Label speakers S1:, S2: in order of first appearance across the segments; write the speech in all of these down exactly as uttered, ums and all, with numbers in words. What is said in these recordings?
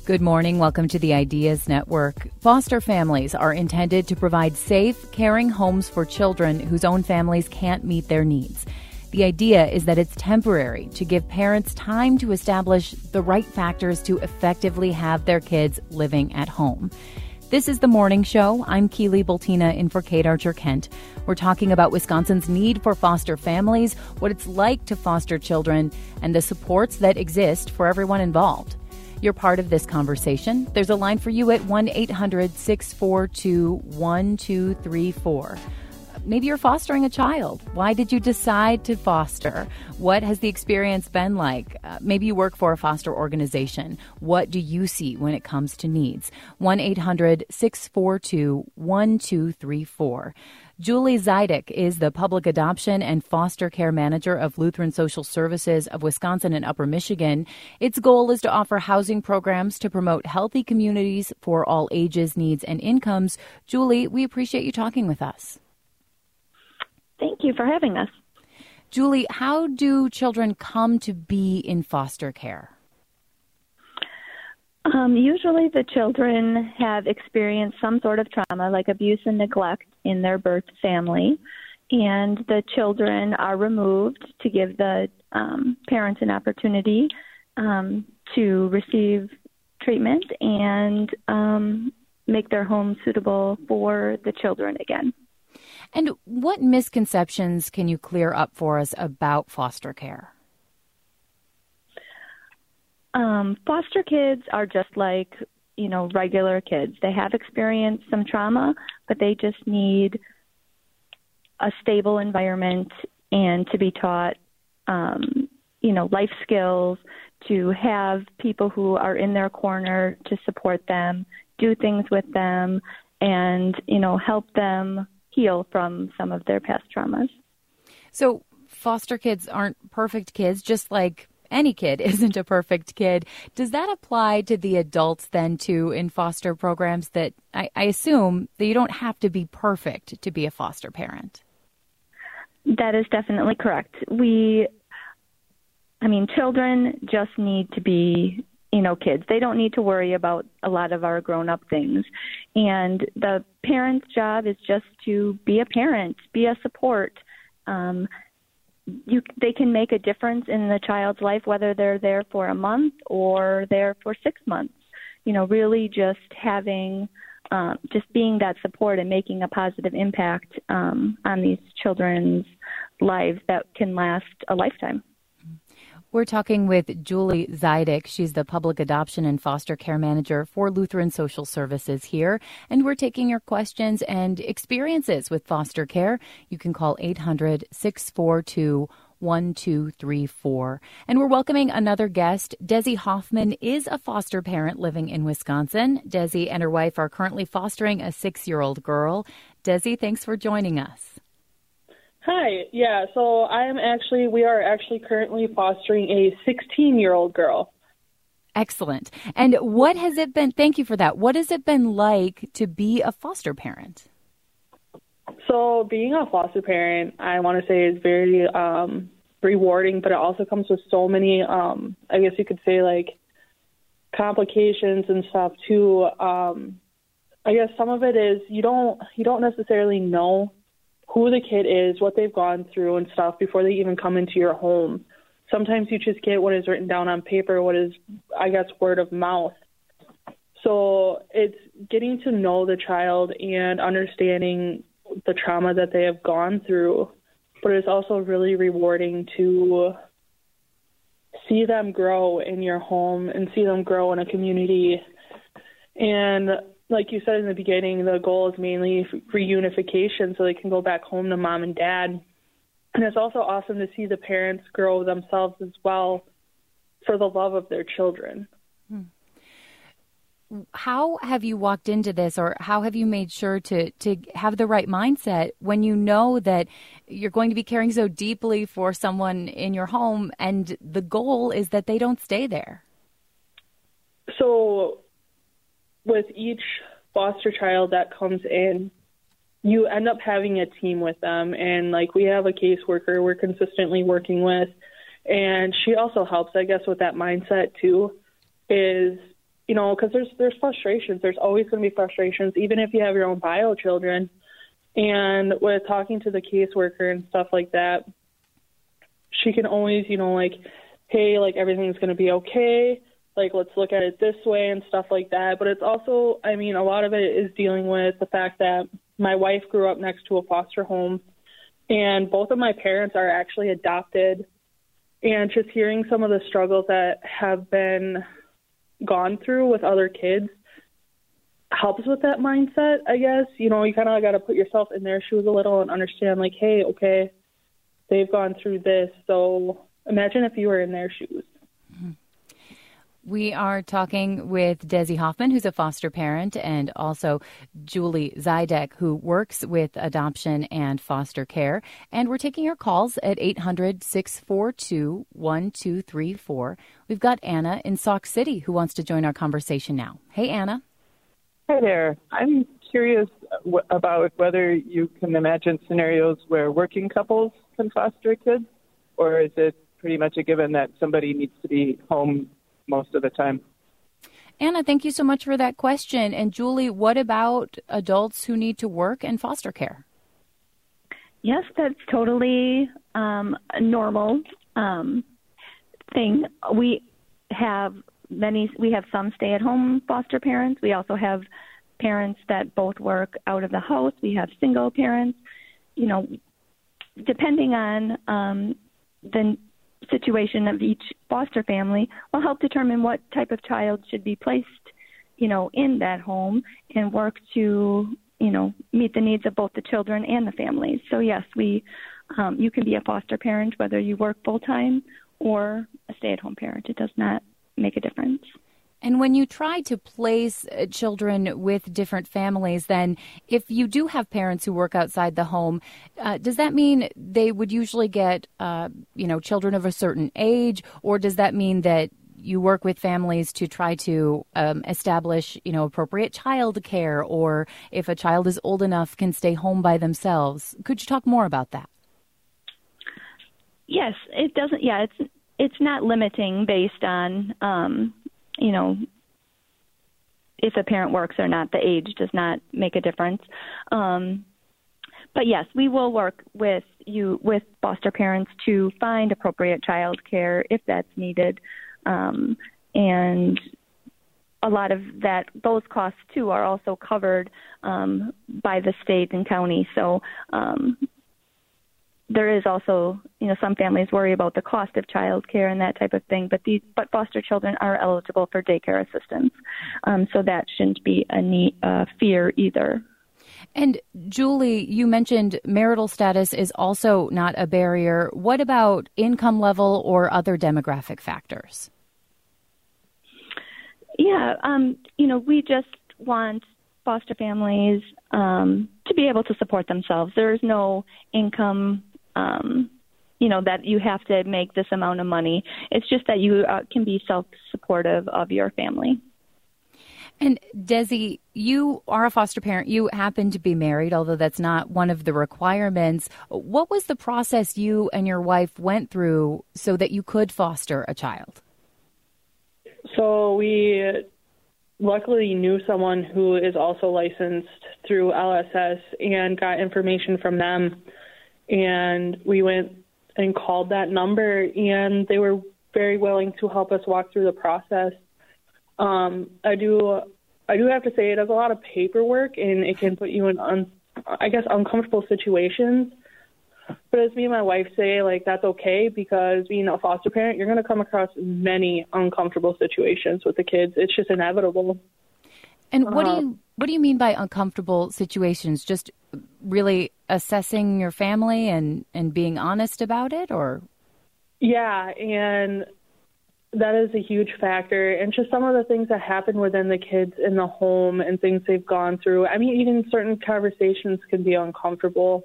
S1: Good morning. Welcome to the Ideas Network. Foster families are intended to provide safe, caring homes for children whose own families can't meet their needs. The idea is that it's temporary to give parents time to establish the right factors to effectively have their kids living at home. This is The Morning Show. I'm Keely Bultina in for Kate Archer-Kent. We're talking about Wisconsin's need for foster families, what it's like to foster children, and the supports that exist for everyone involved. You're part of this conversation. There's a line for you at one eight hundred six four two one two three four. Maybe you're fostering a child. Why did you decide to foster? What has the experience been like? Uh, maybe you work for a foster organization. What do you see when it comes to needs? one eight hundred six four two one two three four. Julie Zidek is the Public Adoption and Foster Care Manager of Lutheran Social Services of Wisconsin and Upper Michigan. Its goal is to offer housing programs to promote healthy communities for all ages, needs, and incomes. Julie, we appreciate you talking with us.
S2: Thank you for having us.
S1: Julie, how do children come to be in foster care?
S2: Um, usually the children have experienced some sort of trauma, like abuse and neglect, in their birth family, and the children are removed to give the um, parents an opportunity um, to receive treatment and um, make their home suitable for the children again.
S1: And what misconceptions can you clear up for us about foster care?
S2: Um, foster kids are just like, you know, regular kids. They have experienced some trauma, but they just need a stable environment and to be taught, um, you know, life skills, to have people who are in their corner to support them, do things with them, and, you know, help them heal from some of their past traumas.
S1: So foster kids aren't perfect kids, just like any kid isn't a perfect kid. Does that apply to the adults then too in foster programs, that I, I assume that you don't have to be perfect to be a foster parent?
S2: That is definitely correct. We, I mean, children just need to be, you know, kids. They don't need to worry about a lot of our grown-up things. And the parent's job is just to be a parent, be a support. Um, you, they can make a difference in the child's life, whether they're there for a month or there for six months. You know, really just having, um, just being that support and making a positive impact um, on these children's lives that can last a lifetime.
S1: We're talking with Julie Zidek. She's the Public Adoption and Foster Care Manager for Lutheran Social Services here. And we're taking your questions and experiences with foster care. You can call eight hundred six four two one two three four. And we're welcoming another guest. Desi Hoffman is a foster parent living in Wisconsin. Desi and her wife are currently fostering a six-year-old girl. Desi, thanks for joining us.
S3: Hi. Yeah, so I am actually, we are actually currently fostering a sixteen-year-old girl.
S1: Excellent. And what has it been, thank you for that, what has it been like to be a foster parent?
S3: So being a foster parent, I want to say, is very um, rewarding, but it also comes with so many, um, I guess you could say, like, complications and stuff, too. Um, I guess some of it is you don't you don't necessarily know who the kid is, what they've gone through and stuff before they even come into your home. Sometimes you just get what is written down on paper, what is, I guess, word of mouth. So it's getting to know the child and understanding the trauma that they have gone through, but it's also really rewarding to see them grow in your home and see them grow in a community. And like you said in the beginning, the goal is mainly reunification so they can go back home to mom and dad. And it's also awesome to see the parents grow themselves as well for the love of their children.
S1: How have you walked into this, or how have you made sure to, to have the right mindset when you know that you're going to be caring so deeply for someone in your home and the goal is that they don't stay there?
S3: So with each foster child that comes in, you end up having a team with them. And like we have a caseworker we're consistently working with, and she also helps, I guess, with that mindset too, is you know, because there's there's frustrations. There's always going to be frustrations, even if you have your own bio children. And with talking to the caseworker and stuff like that, she can always, you know, like, hey, like, everything's going to be okay. Like, let's look at it this way and stuff like that. But it's also, I mean, a lot of it is dealing with the fact that my wife grew up next to a foster home, and both of my parents are actually adopted. And just hearing some of the struggles that have been gone through with other kids helps with that mindset, I guess. You know, you kind of got to put yourself in their shoes a little and understand, like, hey, okay, they've gone through this, so imagine if you were in their shoes.
S1: We are talking with Desi Hoffman, who's a foster parent, and also Julie Zidek, who works with adoption and foster care. And we're taking your calls at eight hundred, six four two, one two three four. We've got Anna in Sauk City who wants to join our conversation now. Hey, Anna.
S4: Hi there. I'm curious w- about whether you can imagine scenarios where working couples can foster kids, or is it pretty much a given that somebody needs to be home most of the time?
S1: Anna, thank you so much for that question. And Julie, what about adults who need to work in foster care?
S2: Yes, that's totally um, a normal um, thing. We have many, we have some stay-at-home foster parents. We also have parents that both work out of the house. We have single parents. You know, depending on um, the situation of each foster family will help determine what type of child should be placed, you know, in that home and work to, you know, meet the needs of both the children and the families. So yes, we, um, you can be a foster parent whether you work full time or a stay-at-home parent. It does not make a difference.
S1: And when you try to place children with different families, then if you do have parents who work outside the home, uh, does that mean they would usually get, uh, you know, children of a certain age, or does that mean that you work with families to try to um, establish, you know, appropriate child care, or if a child is old enough can stay home by themselves? Could you talk more about that?
S2: Yes, it doesn't. Yeah, it's it's not limiting based on. Um, you know, if a parent works or not, the age does not make a difference. Um, but yes, we will work with you, with foster parents to find appropriate child care if that's needed. Um, and a lot of that, those costs too are also covered um, by the state and county. So um, there is also, you know, some families worry about the cost of child care and that type of thing, but these, but foster children are eligible for daycare assistance. Um, so that shouldn't be a need, uh, fear either.
S1: And Julie, you mentioned marital status is also not a barrier. What about income level or other demographic factors?
S2: Yeah, um, you know, we just want foster families um, to be able to support themselves. There is no income Um, you know, that you have to make this amount of money. It's just that you uh, can be self-supportive of your family.
S1: And Desi, you are a foster parent. You happen to be married, although that's not one of the requirements. What was the process you and your wife went through so that you could foster a child?
S3: So we luckily knew someone who is also licensed through L S S and got information from them. And we went and called that number, and they were very willing to help us walk through the process. Um, I do, I do have to say it does a lot of paperwork, and it can put you in, un, I guess, uncomfortable situations. But as me and my wife say, like, that's okay, because being a foster parent, you're going to come across many uncomfortable situations with the kids. It's just inevitable.
S1: And what uh, do you what do you mean by uncomfortable situations? Just really assessing your family and, and being honest about it, or? Yeah,
S3: and that is a huge factor. And just some of the things that happen within the kids in the home and things they've gone through. I mean, even certain conversations can be uncomfortable.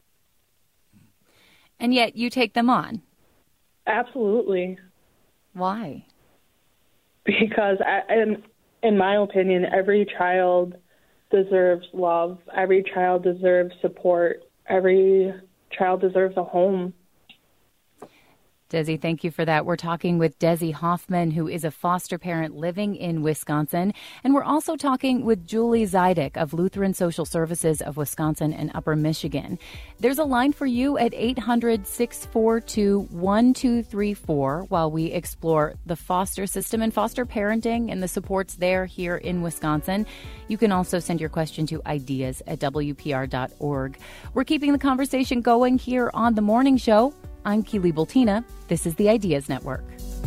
S1: And yet you take them on?
S3: Absolutely.
S1: Why?
S3: Because, I, in, in my opinion, every child deserves love. Every child deserves support. Every child deserves a home.
S1: Desi, thank you for that. We're talking with Desi Hoffman, who is a foster parent living in Wisconsin. And we're also talking with Julie Zidek of Lutheran Social Services of Wisconsin and Upper Michigan. There's a line for you at eight hundred, six four two, one two three four while we explore the foster system and foster parenting and the supports there here in Wisconsin. You can also send your question to ideas at W P R dot org. We're keeping the conversation going here on The Morning Show. I'm Keely Bultina. This is the Ideas Network.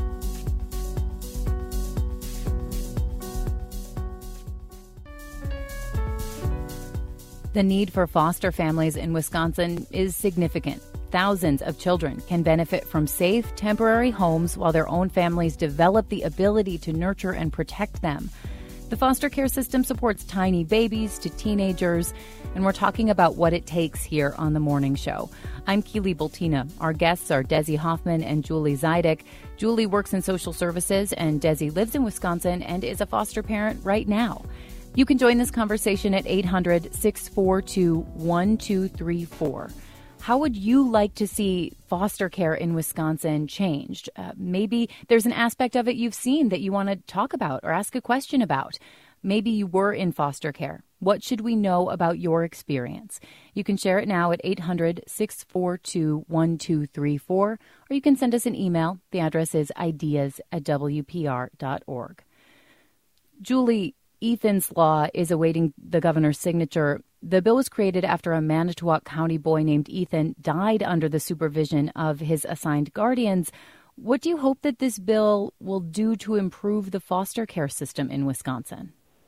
S1: The need for foster families in Wisconsin is significant. Thousands of children can benefit from safe, temporary homes while their own families develop the ability to nurture and protect them. The foster care system supports tiny babies to teenagers, and we're talking about what it takes here on The Morning Show. I'm Keely Bultina. Our guests are Desi Hoffman and Julie Zidek. Julie works in social services, and Desi lives in Wisconsin and is a foster parent right now. You can join this conversation at eight hundred, six four two, one two three four. How would you like to see foster care in Wisconsin changed? Uh, maybe there's an aspect of it you've seen that you want to talk about or ask a question about. Maybe you were in foster care. What should we know about your experience? You can share it now at eight hundred, six four two, one two three four, or you can send us an email. The address is ideas at W P R dot org. Julie, Ethan's Law is awaiting the governor's signature. The bill was created after a Manitowoc County boy named Ethan died under the supervision of his assigned guardians. What do you hope that this bill will do to improve the foster care system in Wisconsin?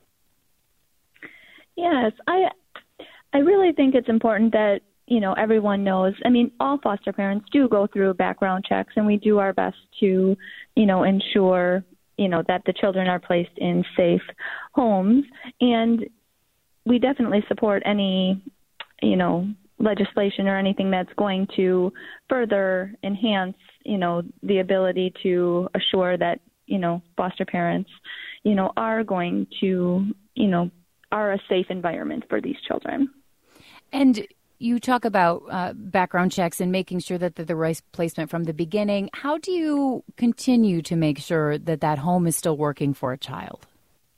S2: Yes, I I really think it's important that, you know, everyone knows. I mean, all foster parents do go through background checks, and we do our best to, you know, ensure, you know, that the children are placed in safe homes. And we definitely support any, you know, legislation or anything that's going to further enhance, you know, the ability to assure that, you know, foster parents, you know, are going to, you know, are a safe environment for these children.
S1: And you talk about uh, background checks and making sure that they're the right placement from the beginning. How do you continue to make sure that that home is still working for a child?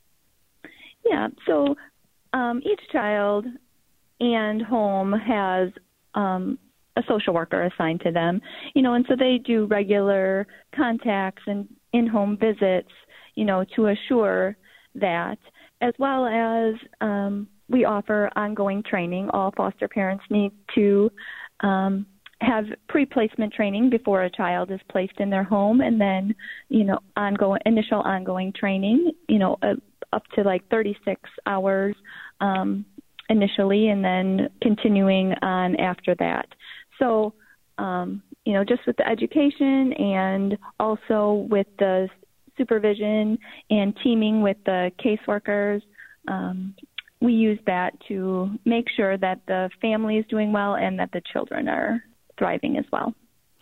S2: Yeah, so um, each child and home has um, a social worker assigned to them, you know, and so they do regular contacts and in-home visits, you know, to assure that, as well as um, we offer ongoing training. All foster parents need to um, have pre-placement training before a child is placed in their home, and then, you know, ongoing initial ongoing training, you know, uh, up to like thirty-six hours um, initially, and then continuing on after that. So, um, you know, just with the education and also with the supervision and teaming with the caseworkers, um, we use that to make sure that the family is doing well and that the children are thriving as well.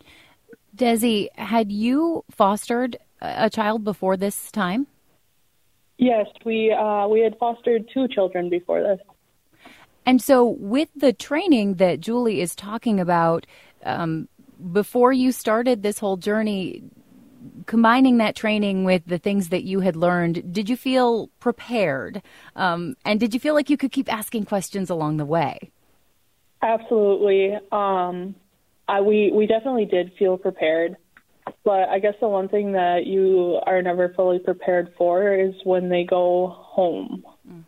S1: Desi, had you fostered a child before this time?
S3: Yes, we uh, we had fostered two children before this.
S1: And so with the training that Julie is talking about, um, before you started this whole journey, combining that training with the things that you had learned, did you feel prepared? Um, and did you feel like you could keep asking questions along the way?
S3: Absolutely. Um, I, we, we definitely did feel prepared. But I guess the one thing that you are never fully prepared for is when they go home.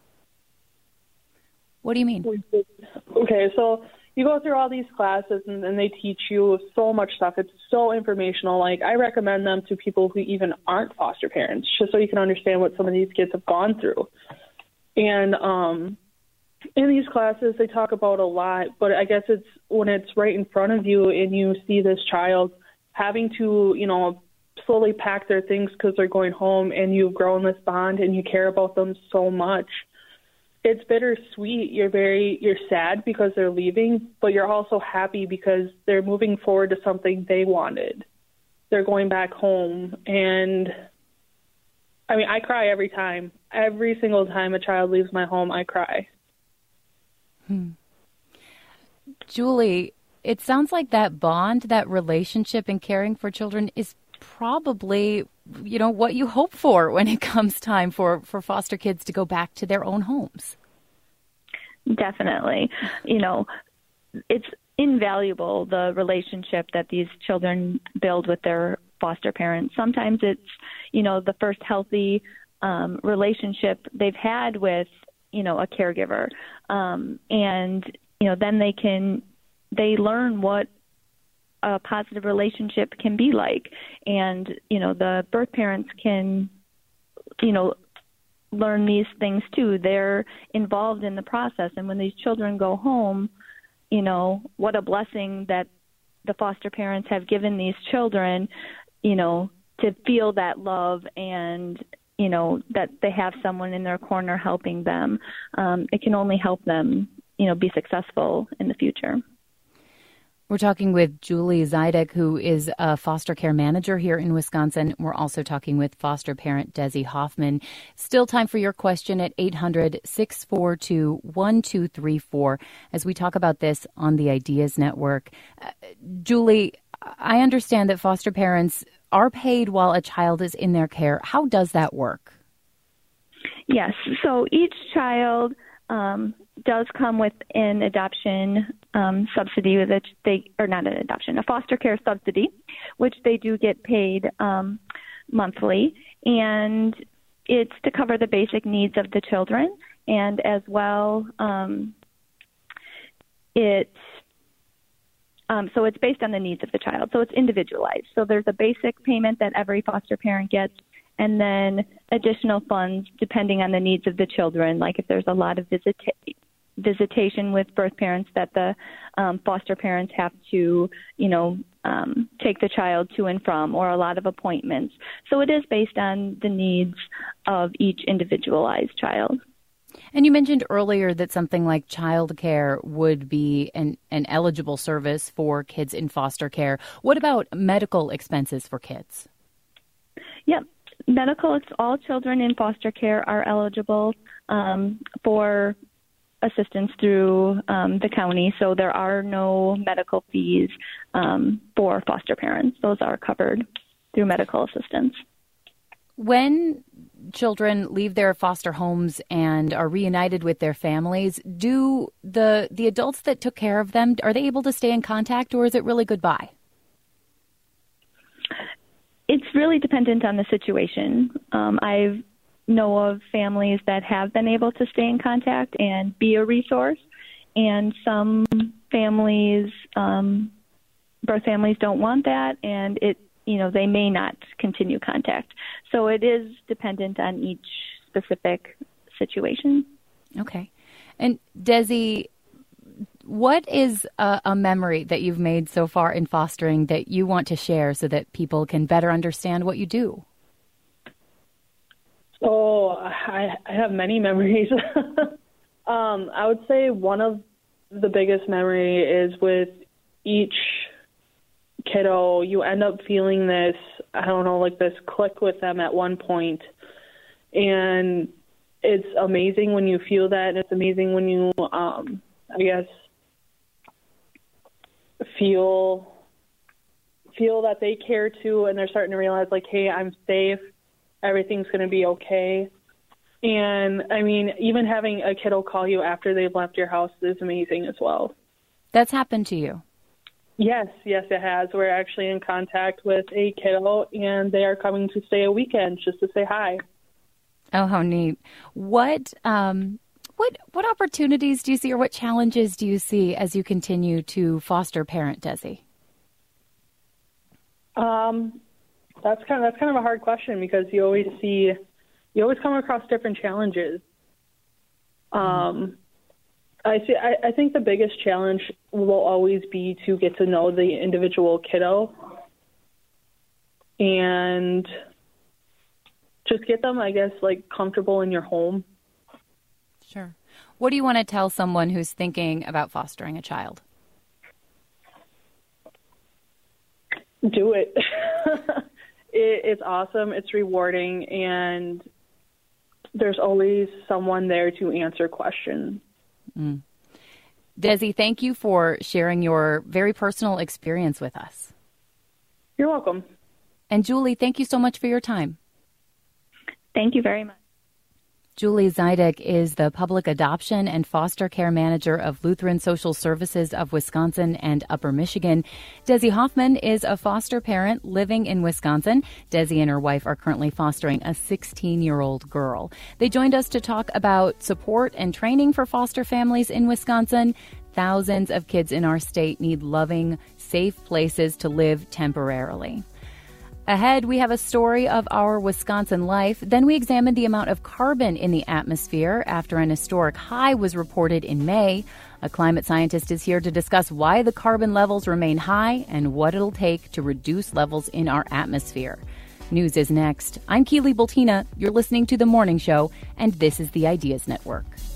S1: What do you mean?
S3: Okay, so you go through all these classes and, and they teach you so much stuff. It's so informational. Like, I recommend them to people who even aren't foster parents, just so you can understand what some of these kids have gone through. And um, in these classes, they talk about a lot, but I guess it's when it's right in front of you and you see this child having to, you know, slowly pack their things because they're going home, and you've grown this bond and you care about them so much. It's bittersweet. You're very, you're sad because they're leaving, but you're also happy because they're moving forward to something they wanted. They're going back home. And I mean, I cry every time. Every single time a child leaves my home, I cry.
S1: Hmm. Julie, it sounds like that bond, that relationship in caring for children is probably, you know, what you hope for when it comes time for, for foster kids to go back to their own homes.
S2: Definitely. You know, it's invaluable, the relationship that these children build with their foster parents. Sometimes it's, you know, the first healthy um, relationship they've had with, you know, a caregiver. Um, and, you know, then they can, they learn what a positive relationship can be like. And, you know, the birth parents can, you know, learn these things too. They're involved in the process. And when these children go home, you know, what a blessing that the foster parents have given these children, you know, to feel that love and, you know, that they have someone in their corner helping them. Um, it can only help them, you know, be successful in the future.
S1: We're talking with Julie Zidek, who is a foster care manager here in Wisconsin. We're also talking with foster parent Desi Hoffman. Still time for your question at eight hundred, six four two, one two three four as we talk about this on the Ideas Network. Uh, Julie, I understand that foster parents are paid while a child is in their care. How does that work?
S2: Yes. So each child um, does come with an adoption um, subsidy, which they, or not an adoption, a foster care subsidy, which they do get paid um, monthly. And it's to cover the basic needs of the children. And as well, um, it Um, so it's based on the needs of the child. So it's individualized. So there's a basic payment that every foster parent gets, and then additional funds depending on the needs of the children. Like if there's a lot of visita- visitation with birth parents that the um, foster parents have to, you know, um, take the child to and from, or a lot of appointments. So it is based on the needs of each individualized child.
S1: And you mentioned earlier that something like childcare would be an, an eligible service for kids in foster care. What about medical expenses for kids?
S2: Yep. Medical, all children in foster care are eligible um, for assistance through um, the county. So there are no medical fees um, for foster parents. Those are covered through medical assistance.
S1: When children leave their foster homes and are reunited with their families, do the the adults that took care of them, are they able to stay in contact, or is it really goodbye?
S2: It's really dependent on the situation. Um, I know of families that have been able to stay in contact and be a resource, and some families, um, birth families don't want that, and it you know, they may not continue contact. So it is dependent on each specific situation.
S1: Okay. And Desi, what is a, a memory that you've made so far in fostering that you want to share so that people can better understand what you do?
S3: Oh, I, I have many memories. um, I would say one of the biggest memory is with each kiddo. You end up feeling this, I don't know, like this click with them at one point. And it's amazing when you feel that. And it's amazing when you, um, I guess, feel feel that they care too, and they're starting to realize, like, hey, I'm safe. Everything's going to be okay. And, I mean, even having a kiddo call you after they've left your house is amazing as well.
S1: That's happened to you?
S3: Yes, yes, it has. We're actually in contact with a kiddo, and they are coming to stay a weekend just to say hi.
S1: Oh, how neat. What um, what what opportunities do you see, or what challenges do you see as you continue to foster parent, Desi?
S3: Um, that's kind of that's kind of a hard question, because you always see, you always come across different challenges. Um. Mm-hmm. I see. I, I think the biggest challenge will always be to get to know the individual kiddo and just get them, I guess, like comfortable in your home.
S1: Sure. What do you want to tell someone who's thinking about fostering a child?
S3: Do it. it it's awesome. It's rewarding, and there's always someone there to answer questions.
S1: Mm. Desi, thank you for sharing your very personal experience with us.
S3: You're welcome.
S1: And Julie, thank you so much for your time.
S2: Thank you very much.
S1: Julie Zidek is the Public Adoption and Foster Care Manager of Lutheran Social Services of Wisconsin and Upper Michigan. Desi Hoffman is a foster parent living in Wisconsin. Desi and her wife are currently fostering a sixteen-year-old girl. They joined us to talk about support and training for foster families in Wisconsin. Thousands of kids in our state need loving, safe places to live temporarily. Ahead, we have a story of our Wisconsin life. Then we examine the amount of carbon in the atmosphere after an historic high was reported in May. A climate scientist is here to discuss why the carbon levels remain high and what it'll take to reduce levels in our atmosphere. News is next. I'm Keely Bultina. You're listening to The Morning Show, and this is the Ideas Network.